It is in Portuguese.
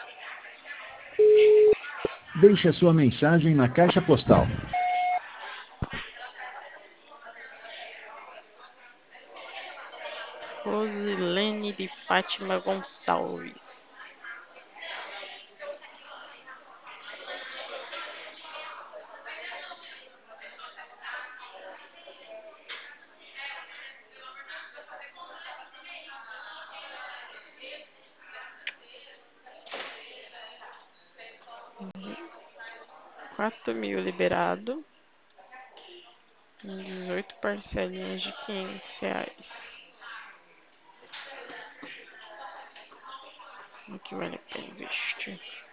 Deixe a sua mensagem na caixa postal. Rosilene de Fátima Gonçalves. Uhum. 4.000 liberado. Em 18 parcelinhas de R$ 500. O que vale a pena investir?